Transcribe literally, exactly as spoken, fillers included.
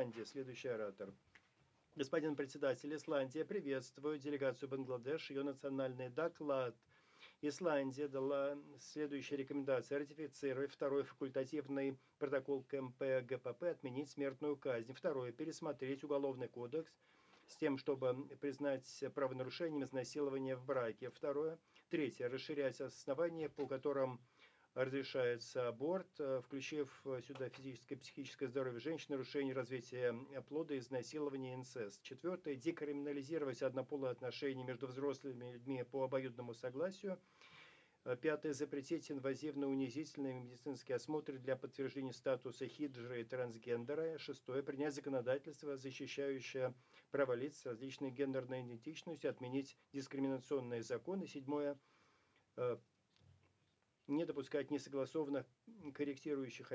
Исландия. Следующий оратор. Господин председатель, Исландия приветствует делегацию Бангладеш, ее национальный доклад. Исландия дала следующие рекомендации: ратифицировать второй факультативный протокол к м п г п п, отменить смертную казнь. Второе, пересмотреть уголовный кодекс с тем, чтобы признать правонарушением изнасилования в браке. Второе. Третье, расширять основания, по которым разрешается аборт, включив сюда физическое и психическое здоровье женщин, нарушение развития плода, изнасилование, инцест. Четвертое. Декриминализировать однополые отношения между взрослыми людьми по обоюдному согласию. Пятое. Запретить инвазивные унизительные медицинские осмотры для подтверждения статуса хиджры и трансгендера. Шестое. Принять законодательство, защищающее права лиц с различной гендерной идентичностью, отменить дискриминационные законы. Седьмое. Не допускать несогласованных корректирующих